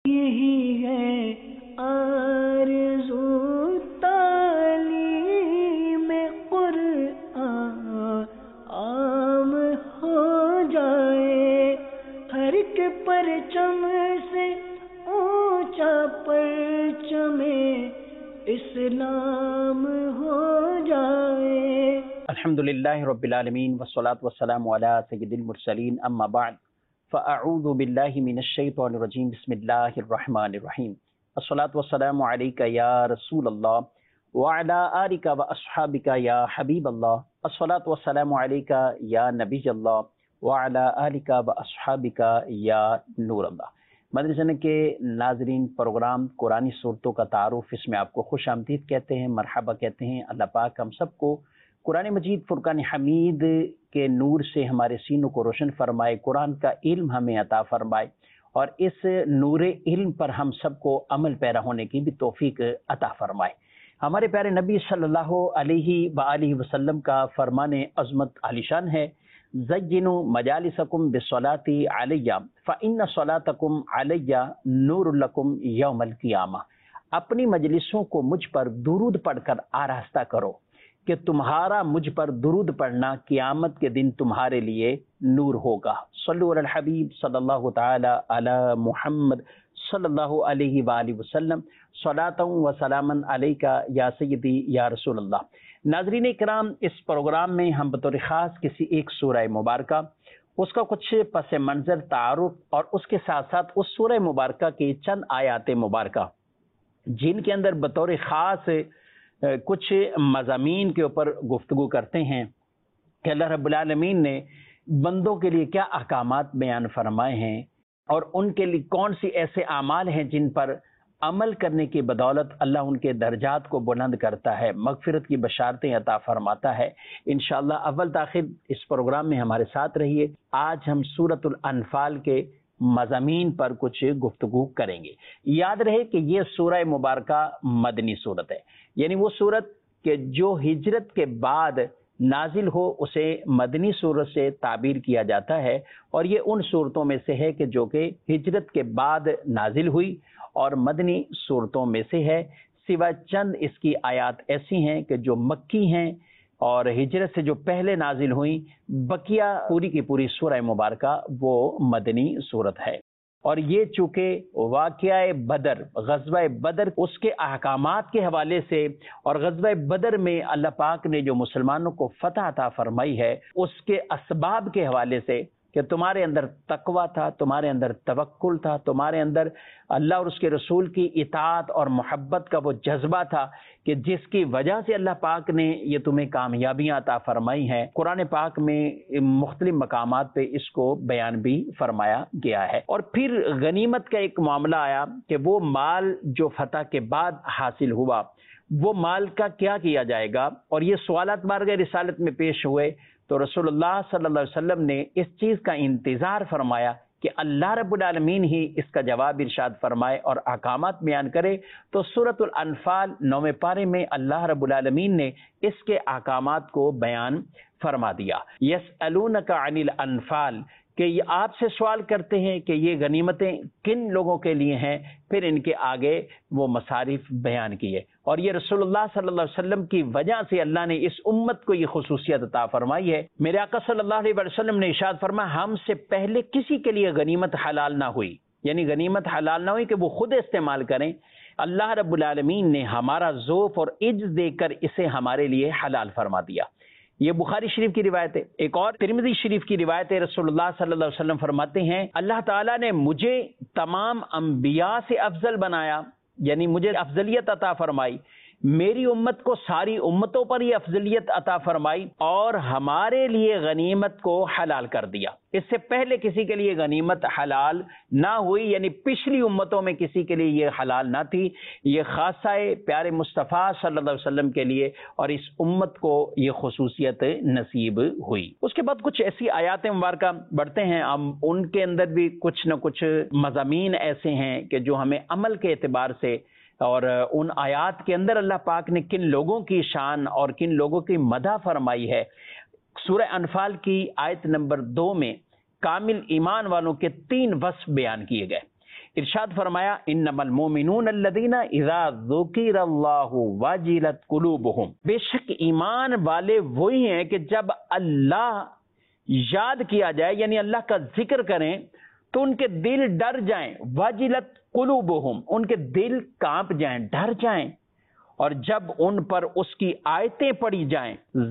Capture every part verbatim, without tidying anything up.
یہی ہے آرزو تعلیم قرآن عام ہو جائے، ہر ایک پرچم سے اونچا پرچم اسلام ہو جائے۔ الحمدللہ رب العالمین والصلاة والسلام علی سید المرسلین، اما بعد فاعوذ باللہ من الشیطان الرجیم، بسم اللہ الرحمن الرحیم۔ الصلاة والسلام علیک یا رسول اللہ وعلی آلک واصحابک یا حبیب اللہ، الصلاة والسلام علیک یا نبی اللہ وعلی آلک واصحابک یا نور اللہ۔ مدنی چینل کے ناظرین، پروگرام قرآنی صورتوں کا تعارف، اس میں آپ کو خوش آمدید کہتے ہیں، مرحبا کہتے ہیں۔ اللہ پاک ہم سب کو قرآن مجید فرقان حمید کے نور سے ہمارے سینوں کو روشن فرمائے، قرآن کا علم ہمیں عطا فرمائے، اور اس نور علم پر ہم سب کو عمل پیرا ہونے کی بھی توفیق عطا فرمائے۔ ہمارے پیارے نبی صلی اللہ علیہ وآلہ وسلم کا فرمان عظمت عالیشان ہے، زینوا مجالسکم بالصلاۃ علیہ فإن صلاتکم علیہ نور لکم یوم القیامہ۔ اپنی مجلسوں کو مجھ پر درود پڑھ کر آراستہ کرو کہ تمہارا مجھ پر درود پڑھنا قیامت کے دن تمہارے لیے نور ہوگا۔ صلو علی الحبیب صلی اللہ تعالی علی محمد صلی اللہ علیہ وآلہ وسلم، صلاۃ و سلاما علیکہ یا سیدی یا رسول اللہ۔ ناظرین کرام، اس پروگرام میں ہم بطور خاص کسی ایک سورہ مبارکہ، اس کا کچھ پس منظر، تعارف، اور اس کے ساتھ ساتھ اس سورہ مبارکہ کے چند آیات مبارکہ جن کے اندر بطور خاص کچھ مضامین کے اوپر گفتگو کرتے ہیں کہ اللہ رب العالمین نے بندوں کے لیے کیا احکامات بیان فرمائے ہیں، اور ان کے لیے کون سی ایسے اعمال ہیں جن پر عمل کرنے کی بدولت اللہ ان کے درجات کو بلند کرتا ہے، مغفرت کی بشارتیں عطا فرماتا ہے۔ انشاءاللہ اول تاخیر اس پروگرام میں ہمارے ساتھ رہیے۔ آج ہم سورۃ الانفال کے مضامین پر کچھ گفتگو کریں گے۔ یاد رہے کہ یہ سورہ مبارکہ مدنی صورت ہے، یعنی وہ صورت کہ جو ہجرت کے بعد نازل ہو اسے مدنی صورت سے تعبیر کیا جاتا ہے، اور یہ ان صورتوں میں سے ہے کہ جو کہ ہجرت کے بعد نازل ہوئی اور مدنی صورتوں میں سے ہے، سوائے چند اس کی آیات ایسی ہیں کہ جو مکی ہیں اور ہجرت سے جو پہلے نازل ہوئیں، بقیہ پوری کی پوری سورہ مبارکہ وہ مدنی صورت ہے۔ اور یہ چونکہ واقعہ بدر، غزوہ بدر، اس کے احکامات کے حوالے سے، اور غزوہ بدر میں اللہ پاک نے جو مسلمانوں کو فتح عطا فرمائی ہے اس کے اسباب کے حوالے سے، کہ تمہارے اندر تقویٰ تھا، تمہارے اندر توکل تھا، تمہارے اندر اللہ اور اس کے رسول کی اطاعت اور محبت کا وہ جذبہ تھا کہ جس کی وجہ سے اللہ پاک نے یہ تمہیں کامیابیاں عطا فرمائی ہیں۔ قرآن پاک میں مختلف مقامات پہ اس کو بیان بھی فرمایا گیا ہے۔ اور پھر غنیمت کا ایک معاملہ آیا کہ وہ مال جو فتح کے بعد حاصل ہوا، وہ مال کا کیا کیا جائے گا، اور یہ سوالات بارگاہ رسالت میں پیش ہوئے تو رسول اللہ صلی اللہ علیہ وسلم نے اس چیز کا انتظار فرمایا کہ اللہ رب العالمین ہی اس کا جواب ارشاد فرمائے اور احکامات بیان کرے۔ تو سورۃ الانفال نویں پارے میں اللہ رب العالمین نے اس کے احکامات کو بیان فرما دیا۔ یسألونک عن الانفال، کہ یہ آپ سے سوال کرتے ہیں کہ یہ غنیمتیں کن لوگوں کے لیے ہیں، پھر ان کے آگے وہ مصارف بیان کیے، اور یہ رسول اللہ صلی اللہ علیہ وسلم کی وجہ سے اللہ نے اس امت کو یہ خصوصیت عطا فرمائی ہے۔ میرے آقا صلی اللہ علیہ وسلم نے ارشاد فرمایا، ہم سے پہلے کسی کے لیے غنیمت حلال نہ ہوئی، یعنی غنیمت حلال نہ ہوئی کہ وہ خود استعمال کریں، اللہ رب العالمین نے ہمارا ذوف اور عجز دے کر اسے ہمارے لیے حلال فرما دیا۔ یہ بخاری شریف کی روایت ہے۔ ایک اور ترمذی شریف کی روایت ہے، رسول اللہ صلی اللہ علیہ وسلم فرماتے ہیں، اللہ تعالیٰ نے مجھے تمام انبیاء سے افضل بنایا، یعنی مجھے افضلیت عطا فرمائی، میری امت کو ساری امتوں پر یہ افضلیت عطا فرمائی، اور ہمارے لیے غنیمت کو حلال کر دیا۔ اس سے پہلے کسی کے لیے غنیمت حلال نہ ہوئی، یعنی پچھلی امتوں میں کسی کے لیے یہ حلال نہ تھی، یہ خاصہ پیارے مصطفیٰ صلی اللہ علیہ وسلم کے لیے، اور اس امت کو یہ خصوصیت نصیب ہوئی۔ اس کے بعد کچھ ایسی آیات مبارکہ بڑھتے ہیں، ہم ان کے اندر بھی کچھ نہ کچھ مضامین ایسے ہیں کہ جو ہمیں عمل کے اعتبار سے، اور ان آیات کے اندر اللہ پاک نے کن لوگوں کی شان اور کن لوگوں کی مدح فرمائی ہے۔ سورہ انفال کی آیت نمبر دو میں کامل ایمان والوں کے تین وصف بیان کیے گئے۔ ارشاد فرمایا انما المؤمنون الذین اذا ذکر اللہ وجلت قلوبہم، بے شک ایمان والے وہی ہیں کہ جب اللہ یاد کیا جائے یعنی اللہ کا ذکر کریں تو ان کے دل ڈر جائیں، وجلت قلوبہم، ان کے دل کانپ جائیں، ڈر جائیں، اور جب ان پر اس کی آیتیں پڑھی جائیں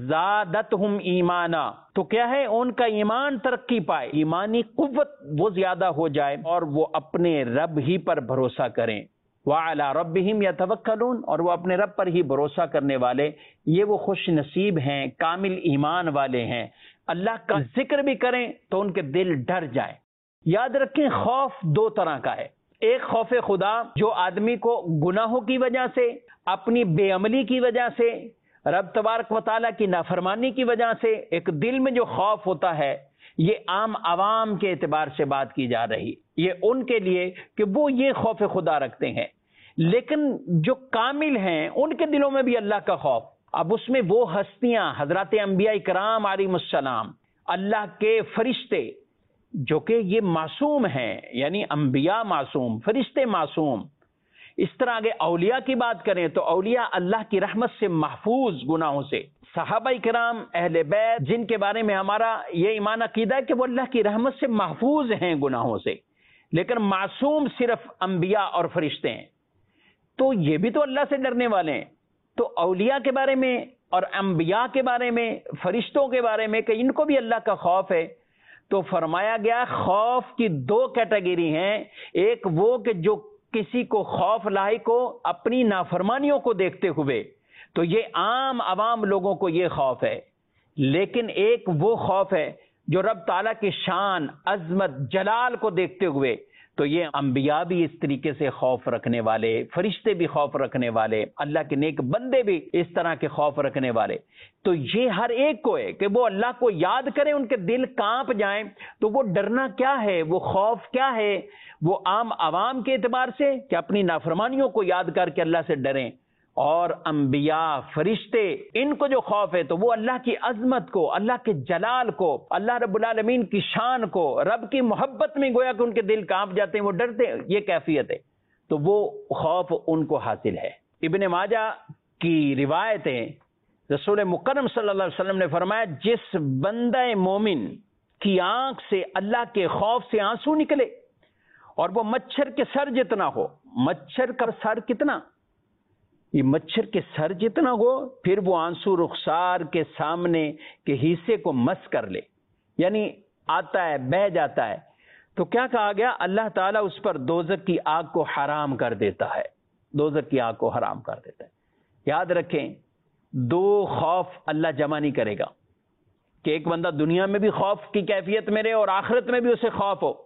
زادتہم ایمانا، تو کیا ہے ان کا ایمان ترقی پائے، ایمانی قوت وہ زیادہ ہو جائے اور وہ اپنے رب ہی پر بھروسہ کریں، وعلی ربہم یتوکلون، اور وہ اپنے رب پر ہی بھروسہ کرنے والے یہ وہ خوش نصیب ہیں، کامل ایمان والے ہیں۔ اللہ کا ذکر بھی کریں تو ان کے دل ڈر جائیں۔ یاد رکھیں خوف دو طرح کا ہے، ایک خوف خدا جو آدمی کو گناہوں کی وجہ سے، اپنی بے عملی کی وجہ سے، رب تبارک و تعالیٰ کی نافرمانی کی وجہ سے ایک دل میں جو خوف ہوتا ہے، یہ عام عوام کے اعتبار سے بات کی جا رہی، یہ ان کے لیے کہ وہ یہ خوف خدا رکھتے ہیں، لیکن جو کامل ہیں ان کے دلوں میں بھی اللہ کا خوف۔ اب اس میں وہ ہستیاں حضرات انبیاء کرام علیہ السلام، اللہ کے فرشتے جو کہ یہ معصوم ہیں، یعنی انبیاء معصوم، فرشتے معصوم، اس طرح آگے اولیاء کی بات کریں تو اولیاء اللہ کی رحمت سے محفوظ گناہوں سے، صحابہ کرام اہل بیت جن کے بارے میں ہمارا یہ ایمان عقیدہ ہے کہ وہ اللہ کی رحمت سے محفوظ ہیں گناہوں سے، لیکن معصوم صرف انبیاء اور فرشتے ہیں، تو یہ بھی تو اللہ سے ڈرنے والے ہیں۔ تو اولیاء کے بارے میں اور انبیاء کے بارے میں، فرشتوں کے بارے میں کہ ان کو بھی اللہ کا خوف ہے، تو فرمایا گیا خوف کی دو کیٹیگری ہیں، ایک وہ کہ جو کسی کو خوف لاحق ہو اپنی نافرمانیوں کو دیکھتے ہوئے، تو یہ عام عوام لوگوں کو یہ خوف ہے، لیکن ایک وہ خوف ہے جو رب تعالیٰ کی شان، عظمت، جلال کو دیکھتے ہوئے، تو یہ انبیاء بھی اس طریقے سے خوف رکھنے والے، فرشتے بھی خوف رکھنے والے، اللہ کے نیک بندے بھی اس طرح کے خوف رکھنے والے۔ تو یہ ہر ایک کو ہے کہ وہ اللہ کو یاد کریں، ان کے دل کانپ جائیں، تو وہ ڈرنا کیا ہے، وہ خوف کیا ہے، وہ عام عوام کے اعتبار سے کہ اپنی نافرمانیوں کو یاد کر کے اللہ سے ڈریں، اور انبیاء، فرشتے، ان کو جو خوف ہے تو وہ اللہ کی عظمت کو، اللہ کے جلال کو، اللہ رب العالمین کی شان کو، رب کی محبت میں گویا کہ ان کے دل کانپ جاتے ہیں، وہ ڈرتے ہیں، یہ کیفیت ہے، تو وہ خوف ان کو حاصل ہے۔ ابن ماجہ کی روایت ہے، رسول مکرم صلی اللہ علیہ وسلم نے فرمایا جس بندہ مومن کی آنکھ سے اللہ کے خوف سے آنسو نکلے اور وہ مچھر کے سر جتنا ہو، مچھر کا سر کتنا، یہ مچھر کے سر جتنا ہو، پھر وہ آنسو رخسار کے سامنے کے حصے کو مس کر لے، یعنی آتا ہے، بہہ جاتا ہے، تو کیا کہا گیا، اللہ تعالیٰ اس پر دوزخ کی آگ کو حرام کر دیتا ہے، دوزخ کی آگ کو حرام کر دیتا ہے۔ یاد رکھیں دو خوف اللہ جمع نہیں کرے گا، کہ ایک بندہ دنیا میں بھی خوف کی کیفیت میں رہے اور آخرت میں بھی اسے خوف ہو،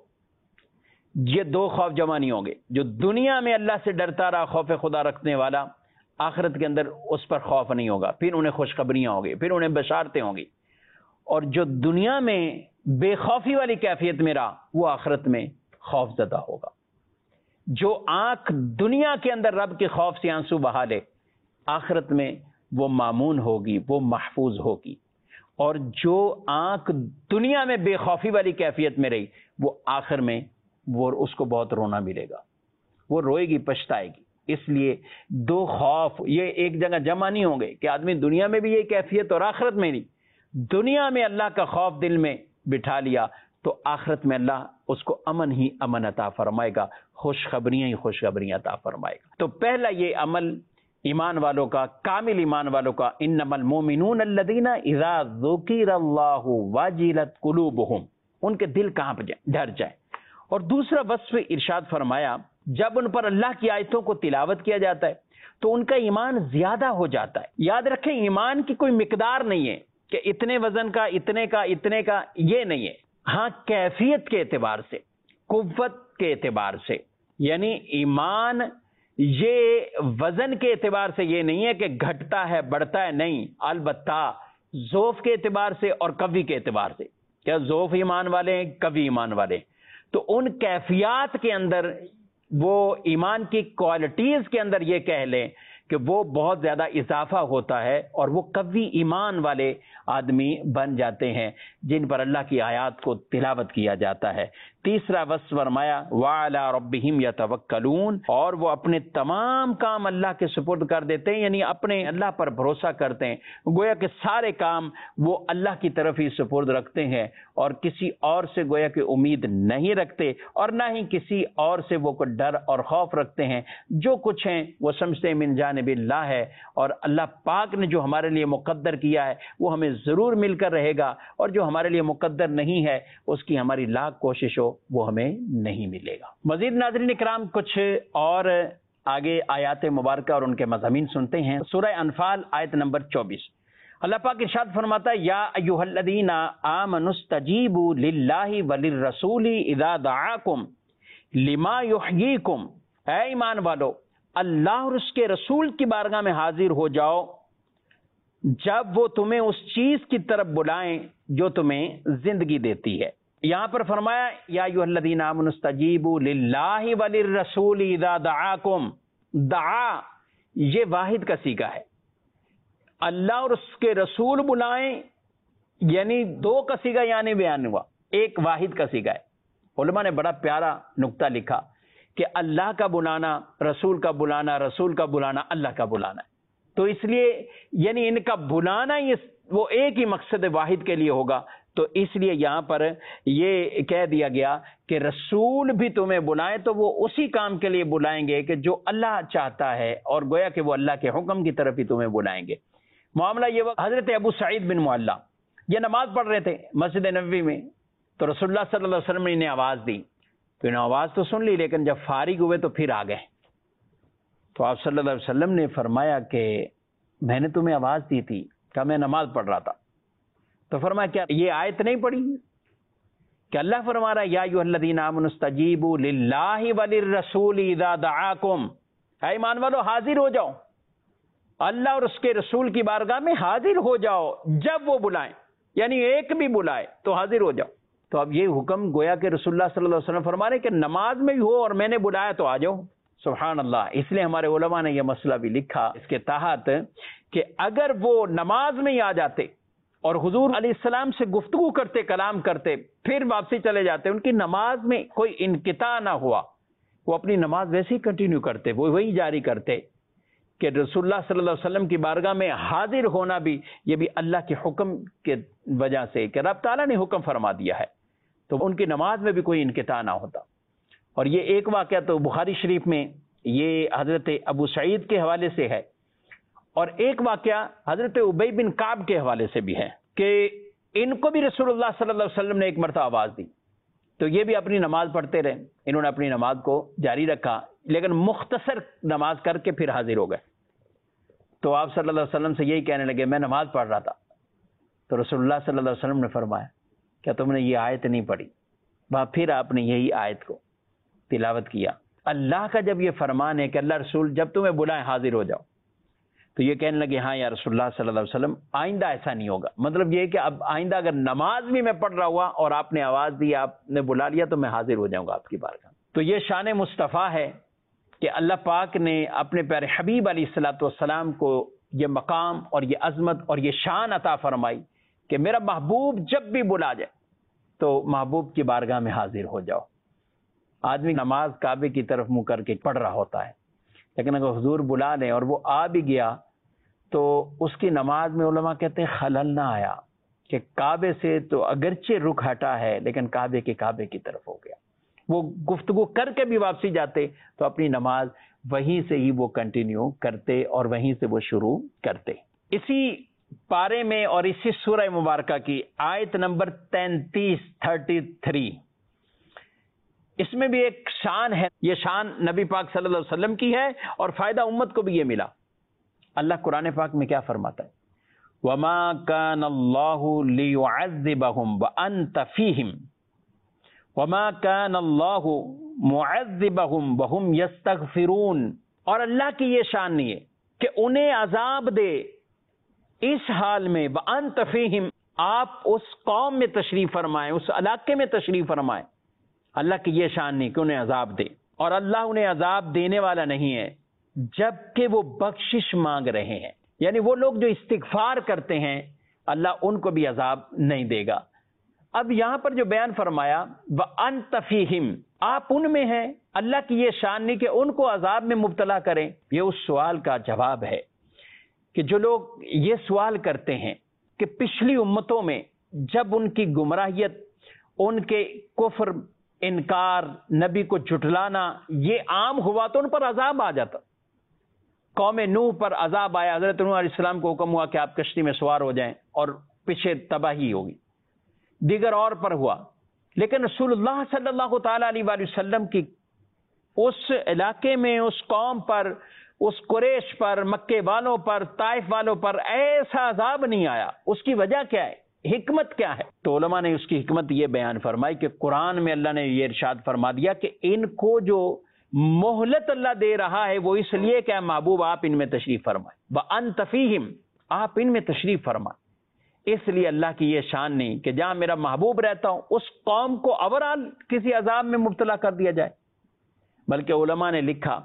یہ دو خوف جمع نہیں ہوں گے۔ جو دنیا میں اللہ سے ڈرتا رہا، خوف خدا رکھنے والا، آخرت کے اندر اس پر خوف نہیں ہوگا، پھر انہیں خوشخبریاں ہوں گی، پھر انہیں بشارتیں ہوں گی، اور جو دنیا میں بے خوفی والی کیفیت میں رہا وہ آخرت میں خوف زدہ ہوگا۔ جو آنکھ دنیا کے اندر رب کے خوف سے آنسو بہا لے، آخرت میں وہ مامون ہوگی، وہ محفوظ ہوگی، اور جو آنکھ دنیا میں بے خوفی والی کیفیت میں رہی وہ آخر میں وہ اس کو بہت رونا ملے گا، وہ روئے گی، پچھتائے گی۔ اس لیے دو خوف یہ ایک جگہ جمع نہیں ہوں گے کہ آدمی دنیا میں بھی یہ کیفیت اور آخرت میں نہیں۔ دنیا میں اللہ کا خوف دل میں بٹھا لیا تو آخرت میں اللہ اس کو امن ہی امن عطا فرمائے گا، خوشخبریاں ہی خوشخبریاں عطا فرمائے گا۔ تو پہلا یہ عمل ایمان والوں کا، کامل ایمان والوں کا، انما المؤمنون الذین اذا ذکر اللہ وجلت قلوبہم، ان کے دل کانپ جائیں، ڈر جائیں۔ اور دوسرا وصف ارشاد فرمایا جب ان پر اللہ کی آیتوں کو تلاوت کیا جاتا ہے تو ان کا ایمان زیادہ ہو جاتا ہے۔ یاد رکھیں ایمان کی کوئی مقدار نہیں ہے کہ اتنے وزن کا، اتنے کا، اتنے کا، یہ نہیں ہے۔ ہاں کیفیت کے اعتبار سے، قوت کے اعتبار سے، یعنی ایمان یہ وزن کے اعتبار سے یہ نہیں ہے کہ گھٹتا ہے بڑھتا ہے، نہیں، البتہ ضعف کے اعتبار سے اور قوی کے اعتبار سے، کیا ضعف ایمان والے ہیں، قوی ایمان والے ہیں، تو ان کیفیات کے اندر وہ ایمان کی کوالٹیز کے اندر یہ کہہ لیں کہ وہ بہت زیادہ اضافہ ہوتا ہے اور وہ قوی ایمان والے آدمی بن جاتے ہیں جن پر اللہ کی آیات کو تلاوت کیا جاتا ہے۔ تیسرا وصف فرمایا وَعَلَىٰ رَبِّهِمْ يَتَوَكَّلُونَ، اور وہ اپنے تمام کام اللہ کے سپرد کر دیتے ہیں، یعنی اپنے اللہ پر بھروسہ کرتے ہیں، گویا کہ سارے کام وہ اللہ کی طرف ہی سپرد رکھتے ہیں اور کسی اور سے گویا کہ امید نہیں رکھتے، اور نہ ہی کسی اور سے وہ کوئی ڈر اور خوف رکھتے ہیں۔ جو کچھ ہیں وہ سمجھتے ہیں من جانب اللہ ہے، اور اللہ پاک نے جو ہمارے لیے مقدر کیا ہے وہ ہمیں ضرور مل کر رہے گا، اور جو ہمارے لیے مقدر نہیں ہے اس کی ہماری لاکھ کوشش ہو وہ ہمیں نہیں ملے گا۔ مزید ناظرین کرام کچھ اور آگے آیات مبارکہ اور ان کے مضامین سنتے ہیں۔ سورہ انفال آیت نمبر چوبیس، اللہ پاک ارشاد فرماتا ہے یا ایھا الذین آمنوا استجیبوا للہ وللرسول اذا دعاکم لما یحییکم، اے ایمان والو اللہ اور اس کے رسول کی بارگاہ میں حاضر ہو جاؤ جب وہ تمہیں اس چیز کی طرف بلائیں جو تمہیں زندگی دیتی ہے۔ یہاں پر فرمایا یا ایھا الذین آمنوا استجیبوا للہ وللرسول اذا دعاکم، دعا یہ واحد کا صیغہ ہے، اللہ اور اس کے رسول بلائیں یعنی دو کا صیغہ یعنی بیان ہوا، ایک واحد کا صیغہ ہے۔ علماء نے بڑا پیارا نقطہ لکھا کہ اللہ کا بلانا، رسول کا بلانا، رسول کا بلانا، اللہ کا بلانا ہے، تو اس لیے یعنی ان کا بلانا یہ وہ ایک ہی مقصد واحد کے لیے ہوگا، تو اس لیے یہاں پر یہ کہہ دیا گیا کہ رسول بھی تمہیں بلائیں تو وہ اسی کام کے لیے بلائیں گے کہ جو اللہ چاہتا ہے، اور گویا کہ وہ اللہ کے حکم کی طرف ہی تمہیں بلائیں گے۔ معاملہ یہ وقت حضرت ابو سعید بن معلہ یہ نماز پڑھ رہے تھے مسجد نبوی میں، تو رسول اللہ صلی اللہ علیہ وسلم نے انہیں آواز دی، تو انہیں آواز تو سن لی لیکن جب فارغ ہوئے تو پھر آ گئے، تو آپ صلی اللہ علیہ وسلم نے فرمایا کہ میں نے تمہیں آواز دی تھی، کہ میں نماز پڑھ رہا تھا، تو فرمایا کیا یہ آیت نہیں پڑھی کہ اللہ فرما رہا ہے یا ایھا الذین آمنوا استجیبوا للہ وللرسول اذا دعاکم، اے ایمان والو حاضر ہو جاؤ، اللہ اور اس کے رسول کی بارگاہ میں حاضر ہو جاؤ جب وہ بلائیں، یعنی ایک بھی بلائے تو حاضر ہو جاؤ۔ تو اب یہ حکم گویا کہ رسول اللہ صلی اللہ علیہ وسلم فرما رہے کہ نماز میں بھی ہو اور میں نے بلایا تو آ جاؤ۔ سبحان اللہ، اس لیے ہمارے علماء نے یہ مسئلہ بھی لکھا اس کے تحت کہ اگر وہ نماز میں ہی آ جاتے اور حضور علیہ السلام سے گفتگو کرتے، کلام کرتے، پھر واپسی چلے جاتے، ان کی نماز میں کوئی انقطاع نہ ہوا، وہ اپنی نماز ویسے ہی کنٹینیو کرتے، وہ وہی جاری کرتے، کہ رسول اللہ صلی اللہ علیہ وسلم کی بارگاہ میں حاضر ہونا بھی یہ بھی اللہ کے حکم کے وجہ سے کہ رب تعالیٰ نے حکم فرما دیا ہے، تو ان کی نماز میں بھی کوئی انقطاع نہ ہوتا۔ اور یہ ایک واقعہ تو بخاری شریف میں یہ حضرت ابو سعید کے حوالے سے ہے، اور ایک واقعہ حضرت ابی بن کعب کے حوالے سے بھی ہے کہ ان کو بھی رسول اللہ صلی اللہ علیہ وسلم نے ایک مرتبہ آواز دی، تو یہ بھی اپنی نماز پڑھتے رہے، انہوں نے اپنی نماز کو جاری رکھا لیکن مختصر نماز کر کے پھر حاضر ہو گئے، تو آپ صلی اللہ علیہ وسلم سے یہی کہنے لگے میں نماز پڑھ رہا تھا، تو رسول اللہ صلی اللہ علیہ وسلم نے فرمایا کیا تم نے یہ آیت نہیں پڑھی؟ وہاں پھر آپ نے یہی آیت کو تلاوت کیا۔ اللہ کا جب یہ فرمان ہے کہ اللہ رسول جب تمہیں بلائیں حاضر ہو جاؤ، تو یہ کہنے لگے ہاں یا رسول اللہ صلی اللہ علیہ وسلم آئندہ ایسا نہیں ہوگا، مطلب یہ کہ اب آئندہ اگر نماز بھی میں پڑھ رہا ہوا اور آپ نے آواز دی، آپ نے بلا لیا، تو میں حاضر ہو جاؤں گا آپ کی بارگاہ۔ تو یہ شان مصطفیٰ ہے کہ اللہ پاک نے اپنے پیارے حبیب علیہ الصلوۃ والسلام کو یہ مقام اور یہ عظمت اور یہ شان عطا فرمائی کہ میرا محبوب جب بھی بلا جائے تو محبوب کی بارگاہ میں حاضر ہو جاؤ۔ آدمی نماز کعبے کی طرف منہ کر کے پڑھ رہا ہوتا ہے، لیکن اگر حضور بلا لیں اور وہ آ بھی گیا تو اس کی نماز میں علماء کہتے ہیں خلل نہ آیا، کہ کعبے سے تو اگرچہ رخ ہٹا ہے لیکن کعبے کے کعبے کی طرف ہو گیا۔ وہ گفتگو کر کے بھی واپسی جاتے تو اپنی نماز وہیں سے ہی وہ کنٹینیو کرتے اور وہیں سے وہ شروع کرتے۔ اسی پارے میں اور اسی سورہ مبارکہ کی آیت نمبر تینتیس تھرٹی تھری، اس میں بھی ایک شان ہے، یہ شان نبی پاک صلی اللہ علیہ وسلم کی ہے اور فائدہ امت کو بھی یہ ملا۔ اللہ قرآن پاک میں کیا فرماتا ہے؟ وَمَا كَانَ اللَّهُ لِيُعَذِّبَهُمْ وَأَنْتَ فِيهِمْ وَمَا كَانَ اللَّهُ مُعَذِّبَهُمْ وَهُمْ يَسْتَغْفِرُونَ، اور اللہ کی یہ شان نہیں ہے کہ انہیں عذاب دے اس حال میں وَأَنْتَ فِيهِمْ، آپ اس قوم میں تشریف فرمائیں، اس علاقے میں تشریف فرمائیں۔ اللہ کی یہ شان نہیں کہ انہیں عذاب دے، اور اللہ انہیں عذاب دینے والا نہیں ہے جبکہ وہ بخشش مانگ رہے ہیں، یعنی وہ لوگ جو استغفار کرتے ہیں اللہ ان کو بھی عذاب نہیں دے گا۔ اب یہاں پر جو بیان فرمایا وَأَنْتَ فِيهِمْ، آپ ان میں ہیں، اللہ کی یہ شان نہیں کہ ان کو عذاب میں مبتلا کریں. یہ اس سوال کا جواب ہے کہ جو لوگ یہ سوال کرتے ہیں کہ پچھلی امتوں میں جب ان کی گمراہیت، ان کے کفر، انکار، نبی کو جھٹلانا یہ عام ہوا تو ان پر عذاب آ جاتا. قوم نوح پر عذاب آیا، حضرت نوح علیہ السلام کو حکم ہوا کہ آپ کشتی میں سوار ہو جائیں اور پیچھے تباہی ہوگی. دیگر اور پر ہوا. لیکن رسول اللہ صلی اللہ تعالی علیہ وآلہ وسلم کی اس علاقے میں، اس قوم پر، اس قریش پر، مکے والوں پر، طائف والوں پر ایسا عذاب نہیں آیا. اس کی وجہ کیا ہے؟ حکمت کیا ہے؟ تو علماء نے اس کی حکمت یہ بیان فرمائی کہ قرآن میں اللہ نے یہ ارشاد فرما دیا کہ ان کو جو مہلت اللہ دے رہا ہے وہ اس لیے کہ محبوب آپ ان میں تشریف فرمائیں. وَأَنْتَ فِيهِمْ، آپ ان میں تشریف فرمائیں. اس لیے اللہ کی یہ شان نہیں کہ جہاں میرا محبوب رہتا ہوں اس قوم کو اوورال کسی عذاب میں مبتلا کر دیا جائے. بلکہ علماء نے لکھا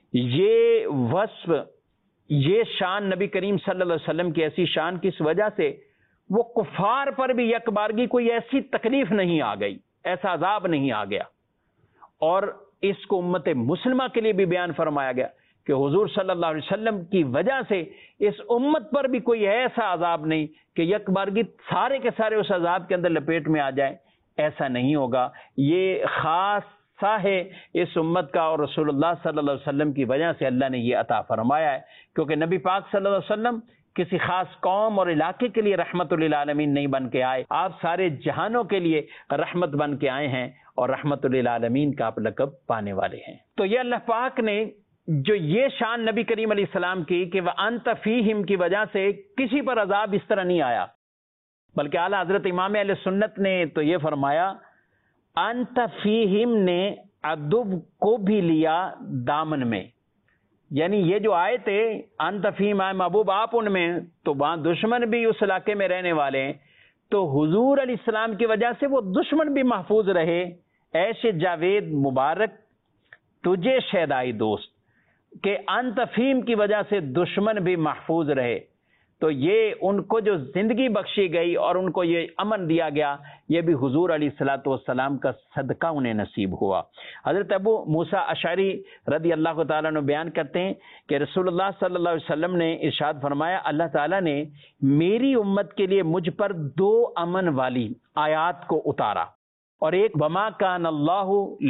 یہ وصف، یہ شان نبی کریم صلی اللہ علیہ وسلم کی ایسی شان کی اس وجہ سے وہ کفار پر بھی یک بارگی کوئی ایسی تکلیف نہیں آ گئی، ایسا عذاب نہیں آ گیا. اور اس کو امت مسلمہ کے لیے بھی بیان فرمایا گیا کہ حضور صلی اللہ علیہ وسلم کی وجہ سے اس امت پر بھی کوئی ایسا عذاب نہیں کہ یک بارگی سارے کے سارے اس عذاب کے اندر لپیٹ میں آ جائیں. ایسا نہیں ہوگا. یہ خاص سا ہے اس امت کا، اور رسول اللہ صلی اللہ علیہ وسلم کی وجہ سے اللہ نے یہ عطا فرمایا ہے. کیونکہ نبی پاک صلی اللہ علیہ وسلم کسی خاص قوم اور علاقے کے لیے رحمت للعالمین نہیں بن کے آئے، آپ سارے جہانوں کے لیے رحمت بن کے آئے ہیں اور رحمت للعالمین کا آپ لقب پانے والے ہیں. تو یہ اللہ پاک نے جو یہ شان نبی کریم علیہ السلام کی کہ وَأَنْتَ فِيهِمْ کی وجہ سے کسی پر عذاب اس طرح نہیں آیا، بلکہ اعلیٰ حضرت امام اہل سنت نے تو یہ فرمایا أَنْتَ فِيهِمْ نے ادب کو بھی لیا دامن میں. یعنی یہ جو آئے تھے انت فیہم، آئے محبوب آپ ان میں، تو وہاں دشمن بھی اس علاقے میں رہنے والے ہیں، تو حضور علیہ السلام کی وجہ سے وہ دشمن بھی محفوظ رہے. ایسے جاوید مبارک تجھے شیدائی دوست کہ انت فیہم کی وجہ سے دشمن بھی محفوظ رہے. تو یہ ان کو جو زندگی بخشی گئی اور ان کو یہ امن دیا گیا، یہ بھی حضور علیہ الصلوۃ والسلام کا صدقہ انہیں نصیب ہوا. حضرت ابو موسیٰ اشعری رضی اللہ تعالیٰ عنہ بیان کرتے ہیں کہ رسول اللہ صلی اللہ علیہ وسلم نے ارشاد فرمایا اللہ تعالیٰ نے میری امت کے لیے مجھ پر دو امن والی آیات کو اتارا، اور ایک وما کان اللہ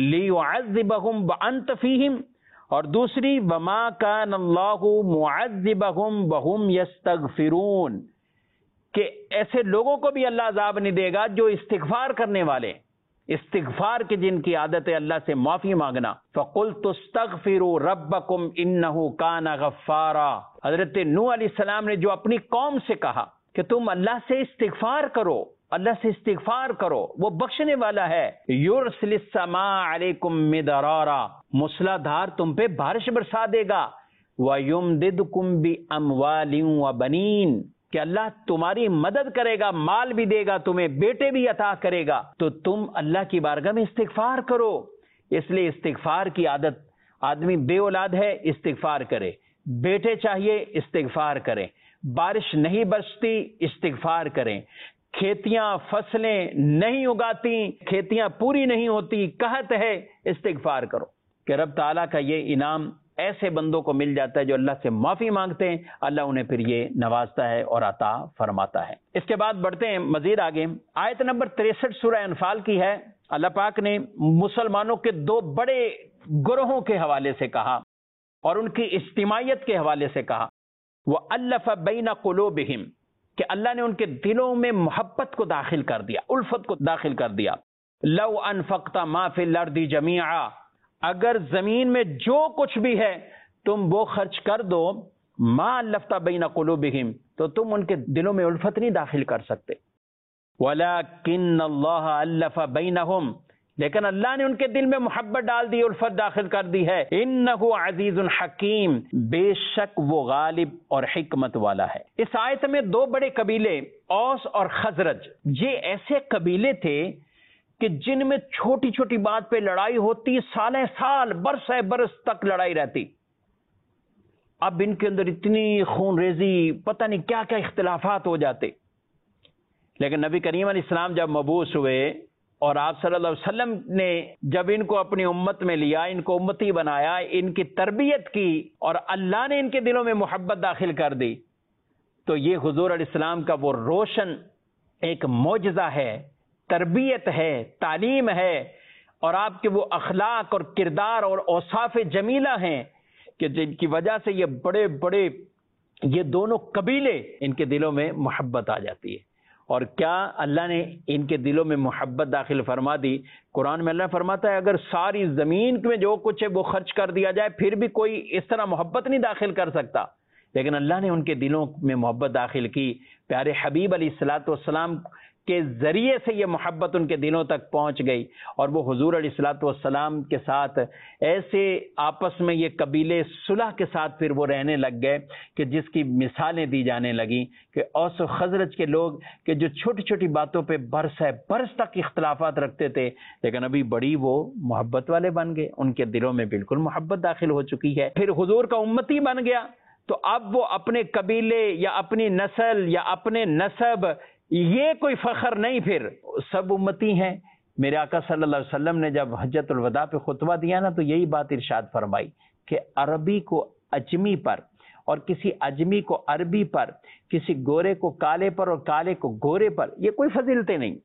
لیعذبہم وانت فیہم، اور دوسری وما کان اللہ معذبہم وہم یستغفرون، کہ ایسے لوگوں کو بھی اللہ عذاب نہیں دے گا جو استغفار کرنے والے، استغفار کی جن کی عادت ہے اللہ سے معافی مانگنا. فَقُلْتُ اسْتَغْفِرُوا رَبَّكُمْ إِنَّهُ كَانَ غَفَّارًا، حضرت نوح علیہ السلام نے جو اپنی قوم سے کہا کہ تم اللہ سے استغفار کرو، اللہ سے استغفار کرو، وہ بخشنے والا ہے. یرسل السماء علیکم مدرارا، موسلا دھار تم پہ بارش برسا دے گا. وَيُمْدِدْكُمْ بِأَمْوَالٍ وَبَنِينَ، کہ اللہ تمہاری مدد کرے گا، مال بھی دے گا تمہیں، بیٹے بھی عطا کرے گا. تو تم اللہ کی بارگاہ میں استغفار کرو. اس لیے استغفار کی عادت، آدمی بے اولاد ہے استغفار کرے، بیٹے چاہیے استغفار کرے، بارش نہیں برستی استغفار کریں، کھیتیاں فصلیں نہیں اگاتی، کھیتیاں پوری نہیں ہوتی، قحط ہے استغفار کرو. کہ رب تعالیٰ کا یہ انعام ایسے بندوں کو مل جاتا ہے جو اللہ سے معافی مانگتے ہیں، اللہ انہیں پھر یہ نوازتا ہے اور عطا فرماتا ہے. اس کے بعد بڑھتے ہیں مزید آگے. آیت نمبر تریسٹھ سورہ انفال کی ہے. اللہ پاک نے مسلمانوں کے دو بڑے گروہوں کے حوالے سے کہا اور ان کی اجتماعیت کے حوالے سے کہا. وَأَلَّفَ بَيْنَ قُلُوبِهِمْ، کہ اللہ نے ان کے دلوں میں محبت کو داخل کر دیا، الفت کو داخل کر دیا. لَوْ أَنفَقْتَ مَا فِي الْأَرْضِ جَمِيعًا، اگر زمین میں جو کچھ بھی ہے تم وہ خرچ کر دو، مَا أَلَّفْتَ بَيْنَ قُلُوبِهِمْ، تو تم ان کے دلوں میں الفت نہیں داخل کر سکتے. وَلَكِنَّ اللَّهَ أَلَّفَ بَيْنَهُمْ، لیکن اللہ نے ان کے دل میں محبت ڈال دی، الفت داخل کر دی ہے. انہ عزیز حکیم، بے شک وہ غالب اور حکمت والا ہے. اس آیت میں دو بڑے قبیلے اوس اور خزرج، یہ ایسے قبیلے تھے کہ جن میں چھوٹی چھوٹی بات پہ لڑائی ہوتی، سالیں سال برس برس تک لڑائی رہتی. اب ان کے اندر اتنی خون ریزی، پتہ نہیں کیا کیا اختلافات ہو جاتے. لیکن نبی کریم علیہ السلام جب مبعوث ہوئے اور آپ صلی اللہ علیہ وسلم نے جب ان کو اپنی امت میں لیا، ان کو امتی بنایا، ان کی تربیت کی اور اللہ نے ان کے دلوں میں محبت داخل کر دی، تو یہ حضور علیہ السلام کا وہ روشن ایک معجزہ ہے، تربیت ہے، تعلیم ہے، اور آپ کے وہ اخلاق اور کردار اور اوصاف جمیلہ ہیں کہ جن کی وجہ سے یہ بڑے بڑے یہ دونوں قبیلے ان کے دلوں میں محبت آ جاتی ہے۔ اور کیا اللہ نے ان کے دلوں میں محبت داخل فرما دی؟ قرآن میں اللہ فرماتا ہے اگر ساری زمین میں جو کچھ ہے وہ خرچ کر دیا جائے پھر بھی کوئی اس طرح محبت نہیں داخل کر سکتا، لیکن اللہ نے ان کے دلوں میں محبت داخل کی۔ پیارے حبیب علیہ الصلاۃ والسلام کے ذریعے سے یہ محبت ان کے دلوں تک پہنچ گئی، اور وہ حضور علیہ الصلاۃ والسلام کے ساتھ ایسے آپس میں یہ قبیلے صلح کے ساتھ پھر وہ رہنے لگ گئے کہ جس کی مثالیں دی جانے لگیں کہ اوس و خزرج کے لوگ کہ جو چھوٹی چھوٹی باتوں پہ برس ہے برس تک اختلافات رکھتے تھے، لیکن ابھی بڑی وہ محبت والے بن گئے، ان کے دلوں میں بالکل محبت داخل ہو چکی ہے۔ پھر حضور کا امتی بن گیا تو اب وہ اپنے قبیلے یا اپنی نسل یا اپنے نسب یہ کوئی فخر نہیں، پھر سب امتی ہیں۔ میرے آقا صلی اللہ علیہ وسلم نے جب حجۃ الوداع پہ خطبہ دیا نا تو یہی بات ارشاد فرمائی کہ عربی کو اجمی پر اور کسی اجمی کو عربی پر، کسی گورے کو کالے پر اور کالے کو گورے پر یہ کوئی فضیلتیں نہیں۔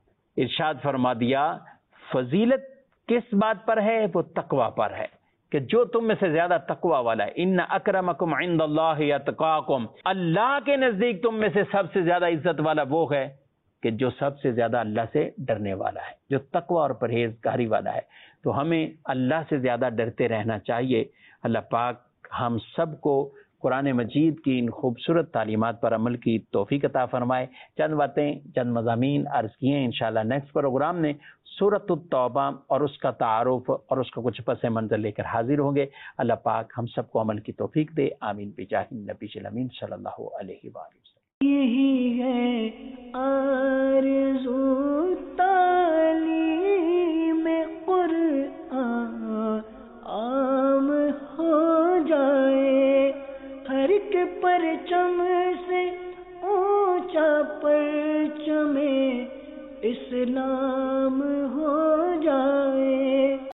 ارشاد فرما دیا فضیلت کس بات پر ہے؟ وہ تقوی پر ہے کہ جو تم میں سے زیادہ تقوی والا ہے۔ ان اکرمکم عند اللہ اتقاکم، اللہ کے نزدیک تم میں سے سب سے زیادہ عزت والا وہ ہے کہ جو سب سے زیادہ اللہ سے ڈرنے والا ہے، جو تقوی اور پرہیزگاری والا ہے۔ تو ہمیں اللہ سے زیادہ ڈرتے رہنا چاہیے۔ اللہ پاک ہم سب کو قرآن مجید کی ان خوبصورت تعلیمات پر عمل کی توفیق عطا فرمائے۔ چند باتیں، چند مضامین عرض کیے ہیں، انشاءاللہ نیکسٹ پروگرام میں سورۃ التوبہ اور اس کا تعارف اور اس کا کچھ پس منظر لے کر حاضر ہوں گے۔ اللہ پاک ہم سب کو عمل کی توفیق دے، آمین بجاہ النبی الامین صلی اللہ علیہ وآلہ وسلم۔ یہی ہے آرزو تعلیم قرآن عام ہو جائے، ہر ایک پرچم سے اونچا پرچم اسلام ہو